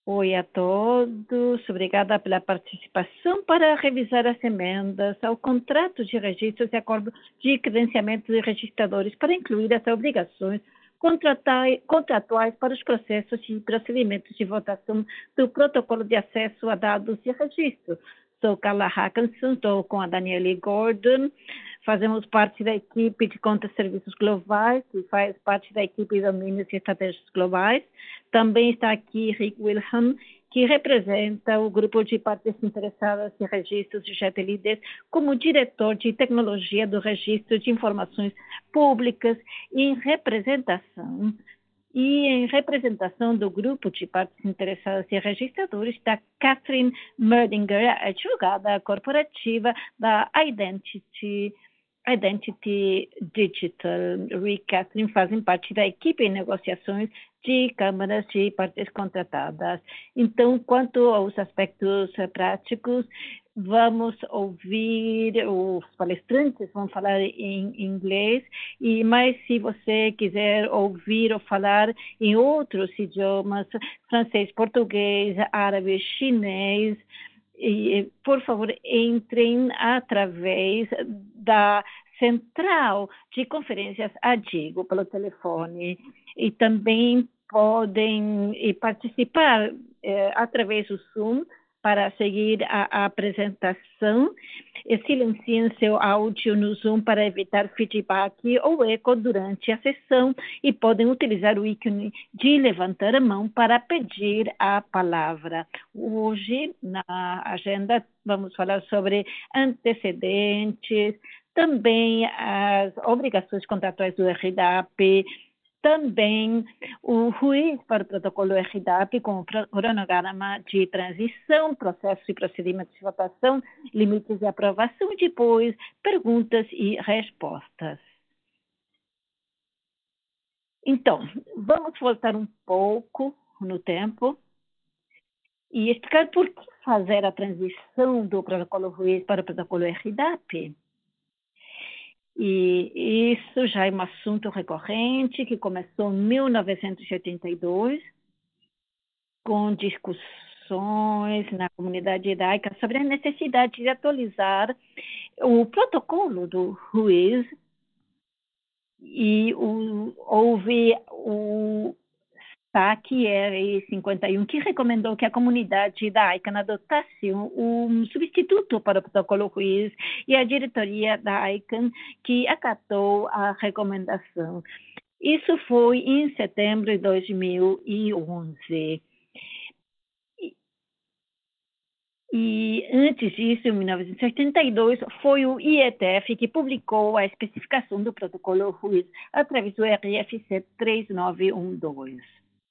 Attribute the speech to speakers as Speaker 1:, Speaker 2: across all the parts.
Speaker 1: Oi a todos, obrigada pela participação para revisar as emendas ao contrato de registros e acordo de credenciamento de registradores para incluir as obrigações contratuais para os processos e procedimentos de votação do protocolo de acesso a dados de registro. Sou Carla Hackinson, estou com a Daniele Gordon, fazemos parte da equipe de contas e serviços globais, que faz parte da equipe de domínios e estratégias globais. Também está aqui Rick Wilhelm, que representa o grupo de partes interessadas em registros de GTLDs como diretor de tecnologia do registro de informações públicas em representação. E em representação do grupo de partes interessadas e registradores está Catherine Merdinger, advogada corporativa da Identity Digital. Rick e Catherine fazem parte da equipe em negociações de câmaras de partes contratadas. Então, quanto aos aspectos práticos, vamos ouvir, os palestrantes vão falar em inglês, mas se você quiser ouvir ou falar em outros idiomas, francês, português, árabe, chinês, por favor, entrem através da central de conferências ADIGO pelo telefone e também podem participar através do Zoom para seguir a apresentação. Silenciem seu áudio no Zoom para evitar feedback ou eco durante a sessão e podem utilizar o ícone de levantar a mão para pedir a palavra. Hoje, na agenda, vamos falar sobre antecedentes, também as obrigações contratuais do RDAP, também o juiz para o protocolo RDAP com o cronograma de transição, processo e procedimentos de votação, limites de aprovação e depois perguntas e respostas. Então, vamos voltar um pouco no tempo e explicar por que fazer a transição do protocolo juiz para o protocolo RDAP. E isso já é um assunto recorrente que começou em 1982, com discussões na comunidade judaica sobre a necessidade de atualizar o protocolo do juiz, e houve o SAC R51, que recomendou que a comunidade da ICANN adotasse um substituto para o protocolo juiz, e a diretoria da ICANN que acatou a recomendação. Isso foi em setembro de 2011. E antes disso, em 1972, foi o IETF que publicou a especificação do protocolo juiz através do RFC 3912.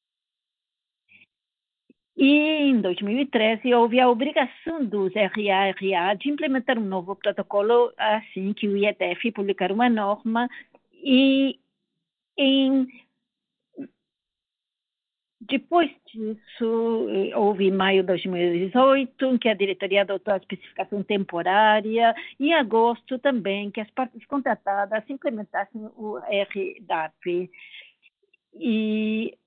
Speaker 1: E em 2013 houve a obrigação dos RA de implementar um novo protocolo assim que o IETF publicar uma norma, e depois disso houve em maio de 2018 em que a diretoria adotou a especificação temporária, e em agosto também que as partes contratadas implementassem o RDAP. E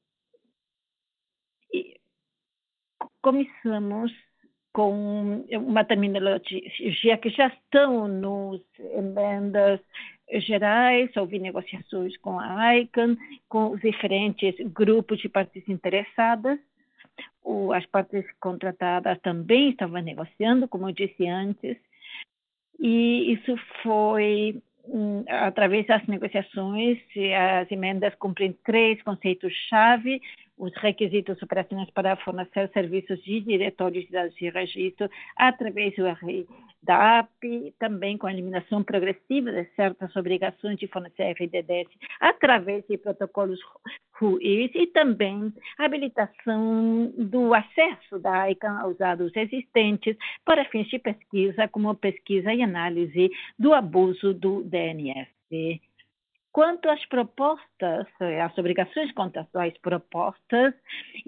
Speaker 1: começamos com uma terminologia que já estão nos emendas gerais. Houve negociações com a ICANN, com os diferentes grupos de partes interessadas. As partes contratadas também estavam negociando, como eu disse antes, e isso foi através das negociações. As emendas cumprem 3 conceitos-chave: os requisitos operacionais para fornecer serviços de diretórios de dados de registro através do RDAP, também com a eliminação progressiva de certas obrigações de fornecer RDDS através de protocolos RUIs, e também a habilitação do acesso da ICANN aos dados existentes para fins de pesquisa, como pesquisa e análise do abuso do DNS. Quanto às propostas, às obrigações contratuais propostas,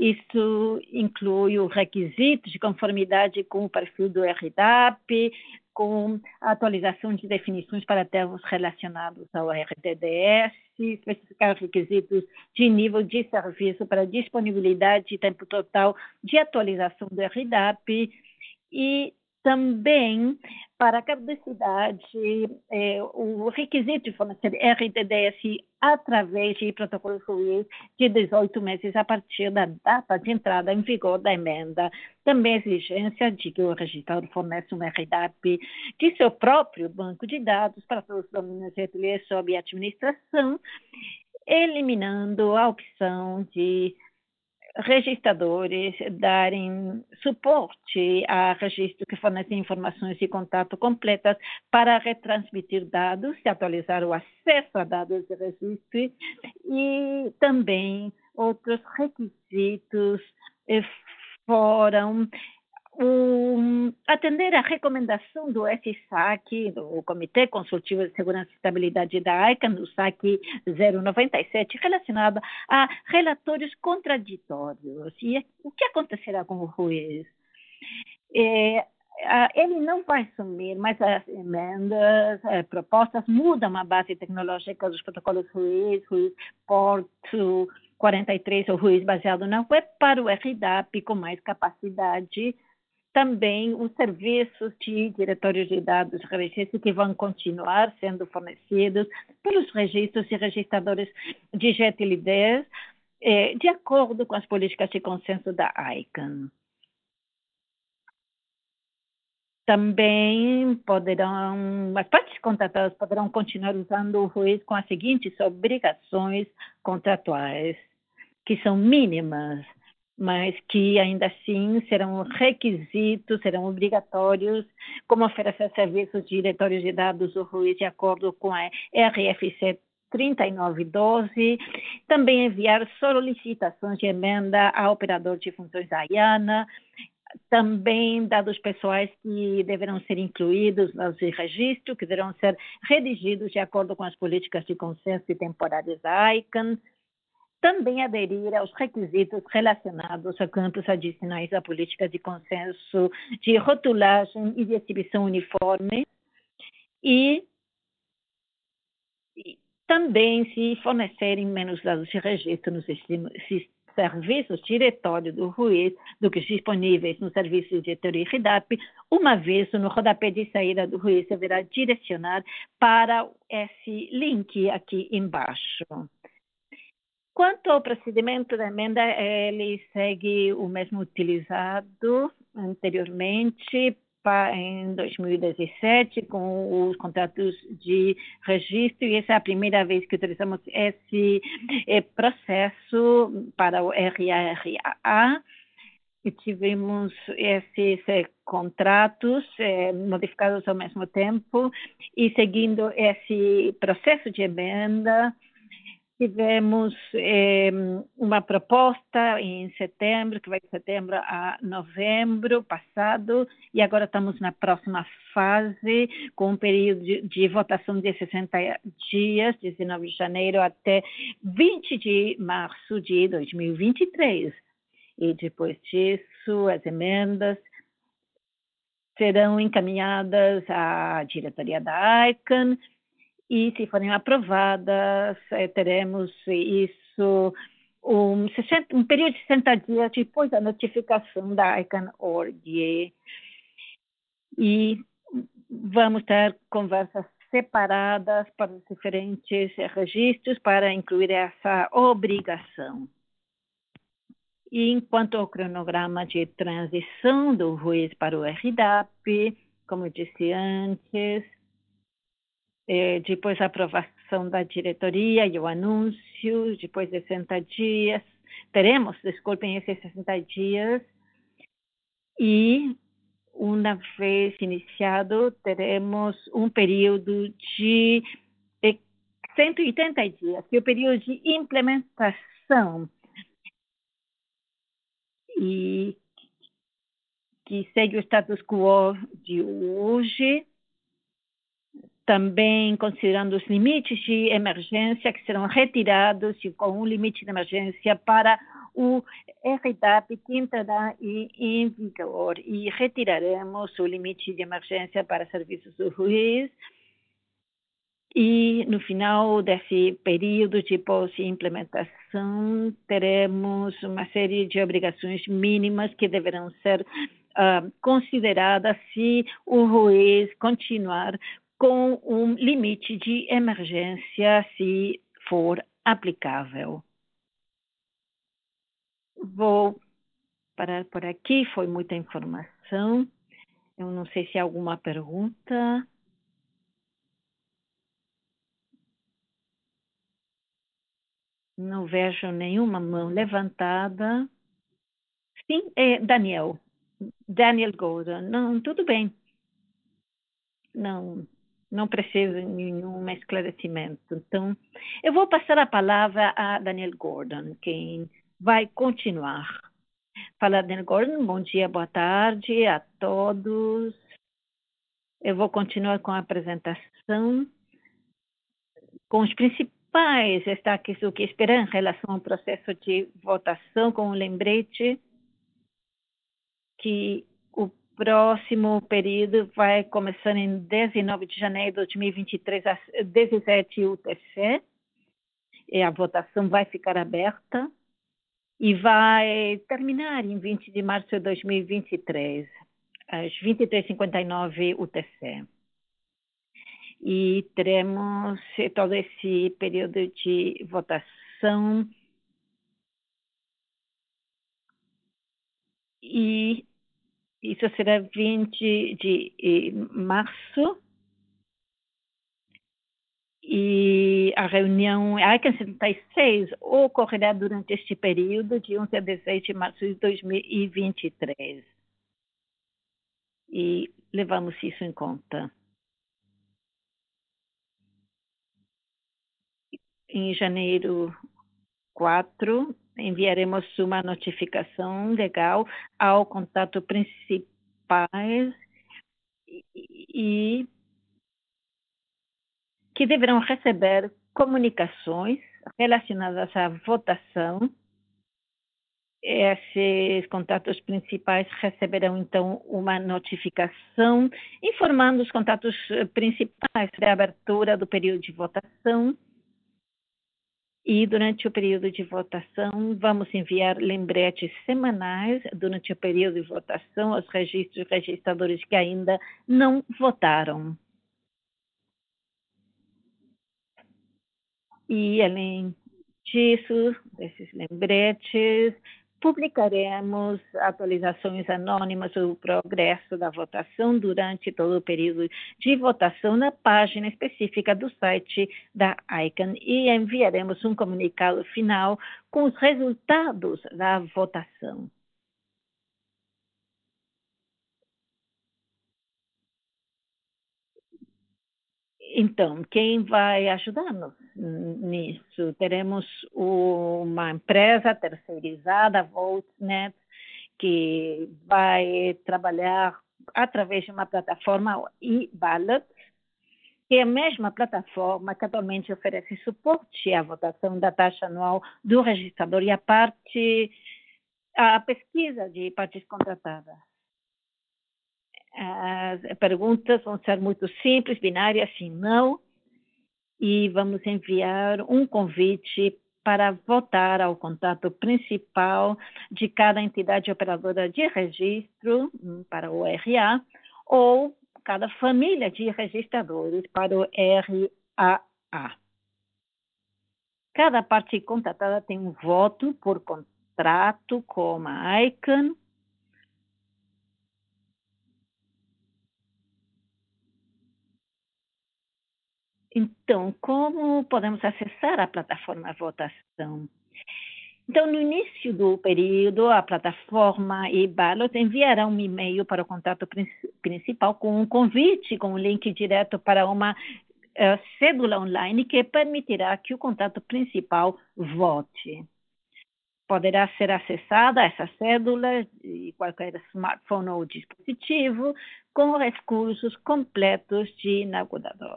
Speaker 1: isso inclui o requisito de conformidade com o perfil do RDAP, com a atualização de definições para termos relacionados ao RTDS, especificar requisitos de nível de serviço para disponibilidade e tempo total de atualização do RDAP e também para a capacidade, o requisito de fornecer RTDS através de protocolos RUIS de 18 meses a partir da data de entrada em vigor da emenda. Também a exigência de que o registrado forneça um RDAP de seu próprio banco de dados para todos os domínios de ateliê sob administração, eliminando a opção de registradores darem suporte a registro que fornecem informações de contato completas para retransmitir dados e atualizar o acesso a dados de registro e também outros requisitos foram atender à recomendação do SSAC, do Comitê Consultivo de Segurança e Estabilidade da ICANN, do SAC 097, relacionada a relatórios contraditórios. E o que acontecerá com o RUIS? Ele não vai sumir, mas as emendas propostas mudam a base tecnológica dos protocolos RUIS, Porto 43, ou RUIS baseado na web, para o RDAP com mais capacidade. Também os serviços de diretórios de dados de registro que vão continuar sendo fornecidos pelos registros e registradores de GTLDs, de acordo com as políticas de consenso da ICANN. Também as partes contratadas poderão continuar usando o RUIS com as seguintes obrigações contratuais, que são mínimas, mas que ainda assim serão requisitos, serão obrigatórios, como oferecer serviços de diretórios de dados do RUIS de acordo com a RFC 3912, também enviar solicitações de emenda ao operador de funções da IANA, também dados pessoais que deverão ser incluídos nos registros, que deverão ser redigidos de acordo com as políticas de consenso e temporárias da ICANN, também aderir aos requisitos relacionados a campos adicionais da política de consenso de rotulagem e de exibição uniforme e também se fornecerem menos dados de registro nos serviços diretório do RUIS do que disponíveis no serviço de diretoria RDAP, uma vez no rodapé de saída do RUIS deverá direcionar para esse link aqui embaixo. Quanto ao procedimento da emenda, ele segue o mesmo utilizado anteriormente em 2017 com os contratos de registro, e essa é a primeira vez que utilizamos esse processo para o RARA. E tivemos esses contratos modificados ao mesmo tempo, e seguindo esse processo de emenda, tivemos uma proposta em setembro, que vai de setembro a novembro passado, e agora estamos na próxima fase, com um período de votação de 60 dias, 19 de janeiro até 20 de março de 2023. E depois disso, as emendas serão encaminhadas à diretoria da ICANN, e se forem aprovadas, teremos isso um período de 60 dias depois da notificação da ICANN.org. E vamos ter conversas separadas para os diferentes registros para incluir essa obrigação. E enquanto ao cronograma de transição do RUIS para o RDAP, como eu disse antes, depois a aprovação da diretoria e o anúncio, depois de 60 dias, esses 60 dias, e uma vez iniciado, teremos um período de 180 dias, que é o período de implementação, e que segue o status quo de hoje, também considerando os limites de emergência que serão retirados, e com um limite de emergência para o RDAP que entrará em vigor e retiraremos o limite de emergência para serviços do juiz. E no final desse período de pós-implementação, teremos uma série de obrigações mínimas que deverão ser consideradas se o juiz continuar com um limite de emergência, se for aplicável. Vou parar por aqui, foi muita informação. Eu não sei se há alguma pergunta. Não vejo nenhuma mão levantada. Sim, Daniel. Daniel Gordon. Não, tudo bem. Não, não precisa de nenhum esclarecimento. Então, eu vou passar a palavra a Daniel Gordon, quem vai continuar. Fala, Daniel Gordon. Bom dia, boa tarde a todos. Eu vou continuar com a apresentação, com os principais destaques do que esperar em relação ao processo de votação, com um lembrete que o próximo período vai começar em 19 de janeiro de 2023, às 17 UTC, e a votação vai ficar aberta e vai terminar em 20 de março de 2023, às 23h59 UTC. E teremos todo esse período de votação e isso será 20 de março e a reunião ICANN 76 ocorrerá durante este período de 11 a 16 de março de 2023. E levamos isso em conta. Em janeiro 4, enviaremos uma notificação legal ao contato principais e que deverão receber comunicações relacionadas à votação. Esses contatos principais receberão, então, uma notificação informando os contatos principais da abertura do período de votação. E durante o período de votação, vamos enviar lembretes semanais durante o período de votação aos registros e registradores que ainda não votaram. E, além disso, desses lembretes, publicaremos atualizações anônimas do progresso da votação durante todo o período de votação na página específica do site da ICANN e enviaremos um comunicado final com os resultados da votação. Então, quem vai ajudar-nos nisso? Teremos uma empresa terceirizada, a VoteNet, que vai trabalhar através de uma plataforma e-ballot, que é a mesma plataforma que atualmente oferece suporte à votação da taxa anual do registrador e a pesquisa de partes contratadas. As perguntas vão ser muito simples, binárias, sim, não, e vamos enviar um convite para votar ao contato principal de cada entidade operadora de registro para o RA ou cada família de registradores para o RAA. Cada parte contratada tem um voto por contrato com a ICANN. Então, como podemos acessar a plataforma votação? Então, no início do período, a plataforma e-ballot enviará um e-mail para o contato principal com um convite, com um link direto para uma cédula online que permitirá que o contato principal vote. Poderá ser acessada essa cédula de qualquer smartphone ou dispositivo com recursos completos de navegador.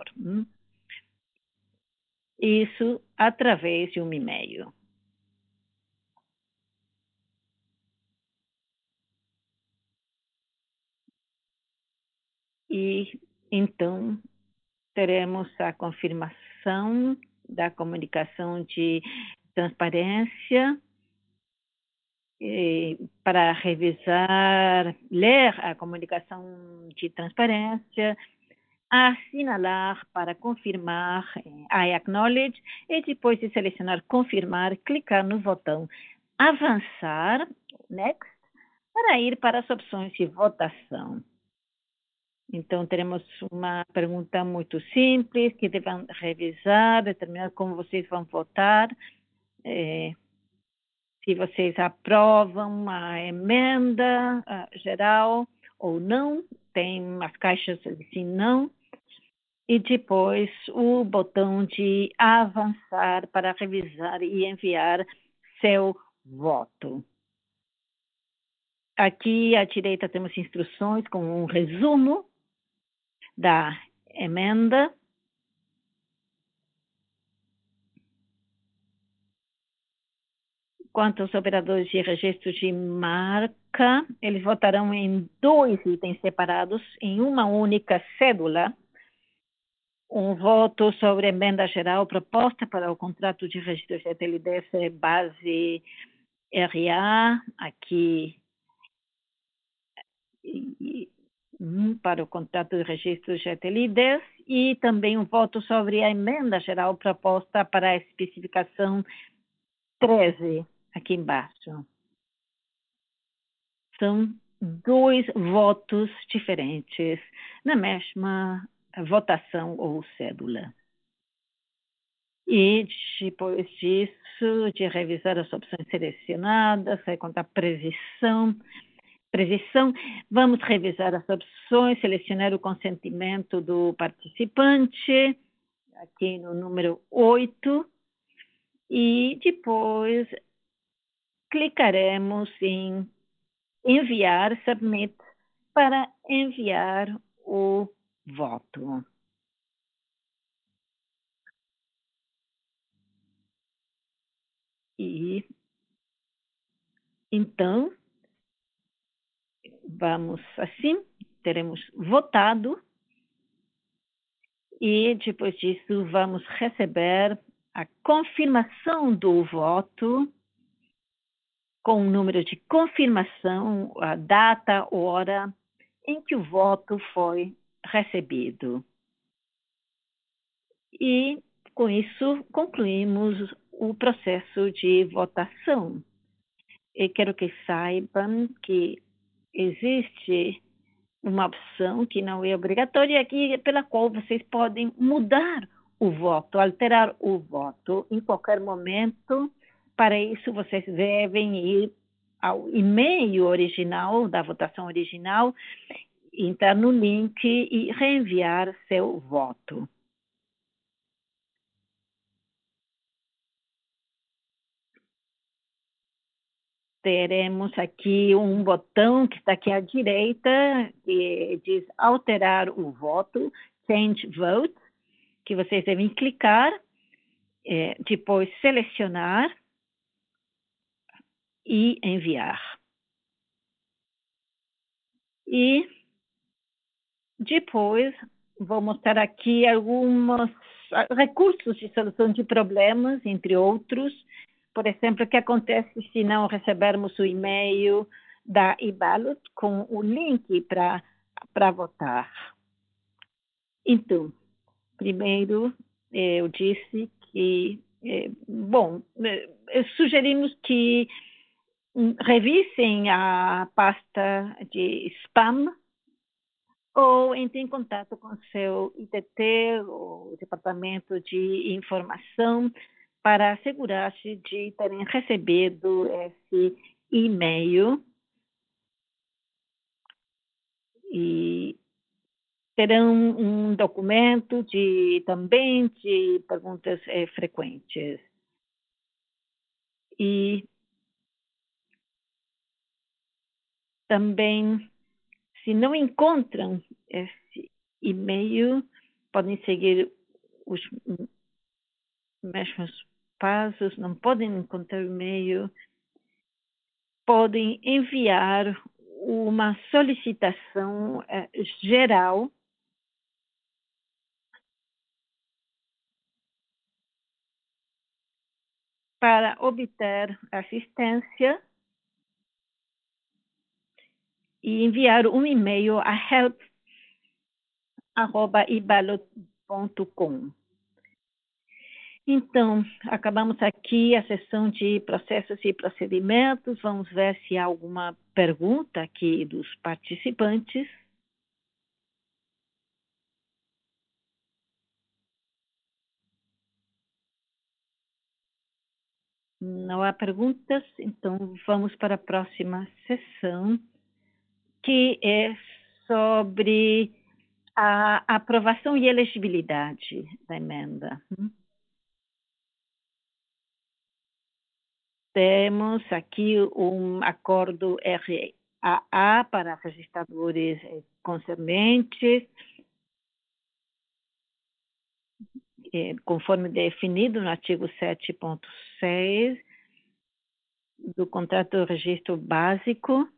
Speaker 1: Isso através de um e-mail. E então teremos a confirmação da comunicação de transparência para revisar, ler a comunicação de transparência, assinalar para confirmar, I acknowledge, e depois de selecionar confirmar, clicar no botão avançar, next, para ir para as opções de votação. Então, teremos uma pergunta muito simples que devem revisar, determinar como vocês vão votar, se vocês aprovam a emenda geral ou não, tem as caixas de sim, não, e depois o botão de avançar para revisar e enviar seu voto. Aqui à direita temos instruções com um resumo da emenda. Quanto aos operadores de registro de marca, eles votarão em 2 itens separados, em uma única cédula. Um voto sobre a emenda geral proposta para o contrato de registro GTL10 base RA, aqui para o contrato de registro GTL10, e também um voto sobre a emenda geral proposta para a especificação 13, aqui embaixo. São 2 votos diferentes na mesma votação ou cédula. E depois disso, de revisar as opções selecionadas, vai contar precisão, vamos revisar as opções, selecionar o consentimento do participante, aqui no número 8, e depois clicaremos em enviar, submit, para enviar o voto. E então, vamos assim, teremos votado e depois disso vamos receber a confirmação do voto com o número de confirmação, a data, hora em que o voto foi recebido. E com isso concluímos o processo de votação. E quero que saibam que existe uma opção que não é obrigatória aqui, pela qual vocês podem mudar o voto, alterar o voto em qualquer momento. Para isso, vocês devem ir ao e-mail original, da votação original, entrar no link e reenviar seu voto. Teremos aqui um botão que está aqui à direita, que diz alterar o voto, change vote, que vocês devem clicar, depois selecionar e enviar. E depois vou mostrar aqui alguns recursos de solução de problemas, entre outros. Por exemplo, o que acontece se não recebermos o e-mail da e-ballot com o link para votar. Então, primeiro, eu disse que, sugerimos que revisem a pasta de spam ou entre em contato com seu ITT, o Departamento de Informação, para assegurar-se de terem recebido esse e-mail e terão um documento também de perguntas frequentes. E também, se não encontram esse e-mail, podem seguir os mesmos passos, não podem encontrar o e-mail, podem enviar uma solicitação geral para obter assistência e enviar um e-mail a help@ibalo.com. Então, acabamos aqui a sessão de processos e procedimentos. Vamos ver se há alguma pergunta aqui dos participantes. Não há perguntas, então vamos para a próxima sessão, que é sobre a aprovação e elegibilidade da emenda. Temos aqui um acordo RAA para registradores concernentes, conforme definido no artigo 7.6 do contrato de registro básico.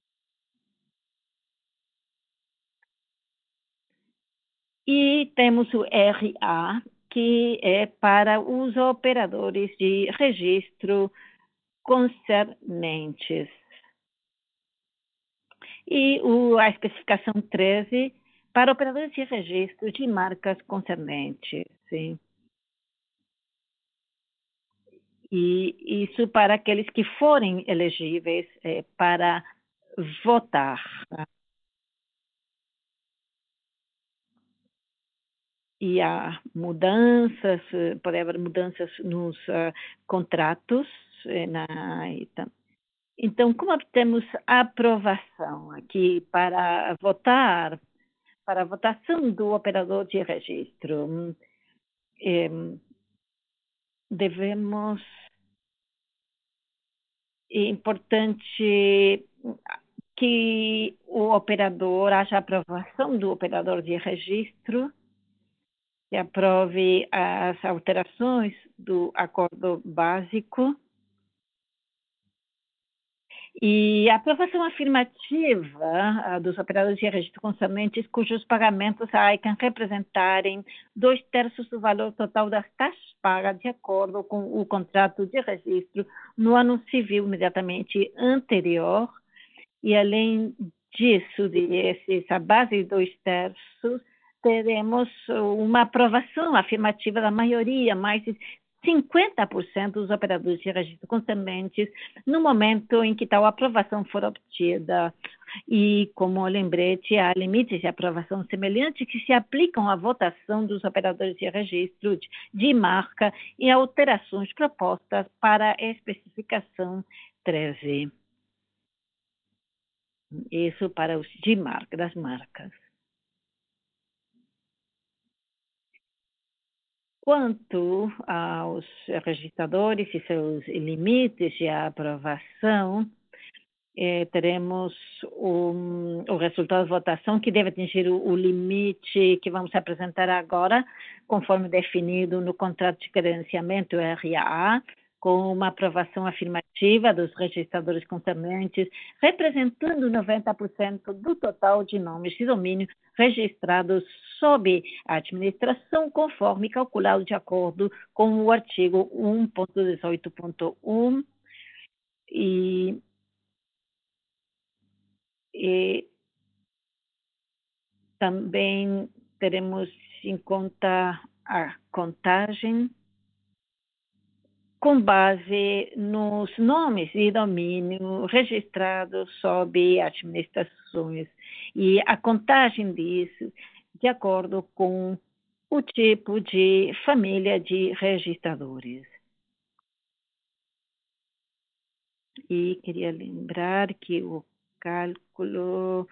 Speaker 1: E temos o RA, que é para os operadores de registro concernentes. E a especificação 13 para operadores de registro de marcas concernentes. Sim. E isso para aqueles que forem elegíveis para votar. E há mudanças, pode haver mudanças nos contratos. Então, como temos aprovação aqui para votar, para a votação do operador de registro, devemos, é importante que o operador, haja aprovação do operador de registro, que aprove as alterações do acordo básico. E a aprovação afirmativa dos operadores de registro concernentes cujos pagamentos à ICANN representarem 2/3 do valor total das taxas pagas de acordo com o contrato de registro no ano civil imediatamente anterior. E, além disso, essa base de 2/3, teremos uma aprovação afirmativa da maioria, mais de 50% dos operadores de registro concernentes no momento em que tal aprovação for obtida. E, como lembrete, há limites de aprovação semelhantes que se aplicam à votação dos operadores de registro de marca e alterações propostas para a especificação 13. Isso para os de marca, das marcas. Quanto aos registradores e seus limites de aprovação, teremos o resultado da votação que deve atingir o limite que vamos apresentar agora, conforme definido no contrato de credenciamento RAA, com uma aprovação afirmativa dos registradores concernentes, representando 90% do total de nomes de domínio registrados sob a administração, conforme calculado de acordo com o artigo 1.18.1 e também teremos em conta a contagem com base nos nomes de domínio registrados sob administrações e a contagem disso de acordo com o tipo de família de registradores. E queria lembrar que o cálculo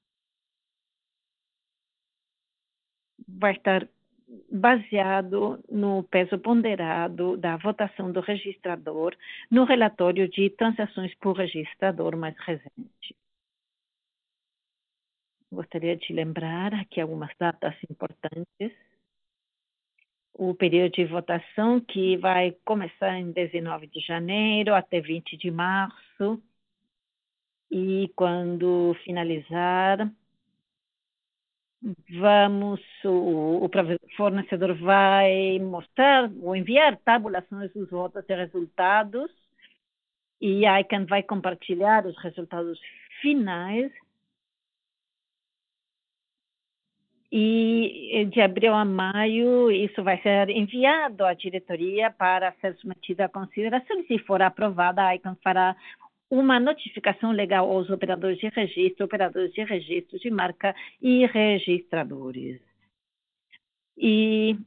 Speaker 1: vai estar baseado no peso ponderado da votação do registrador no relatório de transações por registrador mais recente. Gostaria de lembrar aqui algumas datas importantes. O período de votação, que vai começar em 19 de janeiro até 20 de março, e quando finalizar, o fornecedor vai mostrar ou enviar tabulações dos votos e resultados, e a ICANN vai compartilhar os resultados finais. E de abril a maio, isso vai ser enviado à diretoria para ser submetido à consideração. E se for aprovada, a ICANN fará uma notificação legal aos operadores de registro de marca e registradores. E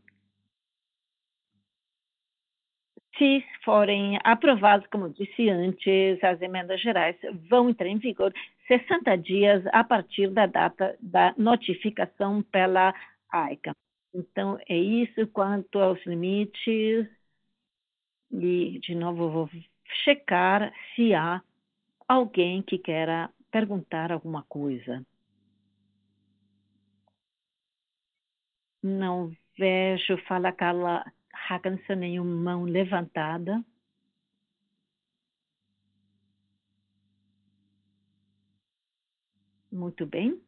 Speaker 1: se forem aprovados, como disse antes, as emendas gerais vão entrar em vigor 60 dias a partir da data da notificação pela AICA. Então, é isso quanto aos limites. E, de novo, vou checar se há alguém que queira perguntar alguma coisa. Não vejo, fala Carla Hackinson, nenhuma mão levantada. Muito bem.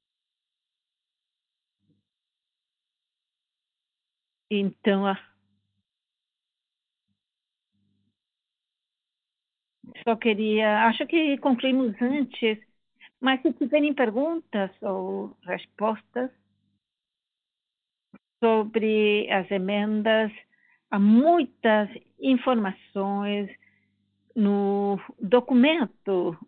Speaker 1: Então, só queria, acho que concluímos antes, mas se tiverem perguntas ou respostas sobre as emendas, há muitas informações no documento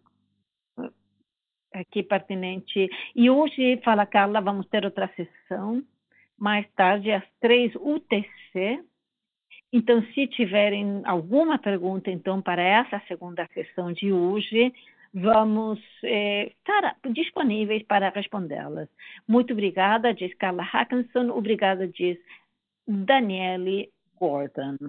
Speaker 1: aqui pertinente. E hoje, fala Carla, vamos ter outra sessão, mais tarde, às 3 UTC. Então, se tiverem alguma pergunta, então, para essa segunda sessão de hoje, vamos estar disponíveis para respondê-las. Muito obrigada, diz Carla Hackinson. Obrigada, diz Daniele Gordon.